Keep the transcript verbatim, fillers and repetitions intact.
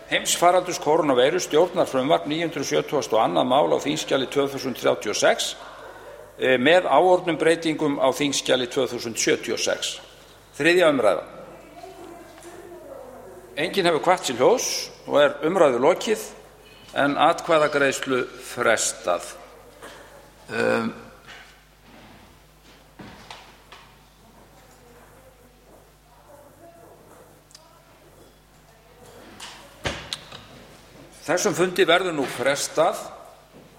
Heimsfaraldurs kórónuveiru stjórnarfrumvarp níu hundruð sjötugasta og annað mál á þingskjali tvö þúsund þrjátíu og sex með áorðnum breytingum á þingskjali tvö þúsund sjötíu og sex. Þriðja umræða. Enginn hefur hvatt til hljóðs og er umræðu lokið en atkvæðagreiðslu frestað. Um, Þessum fundi verður nú frestað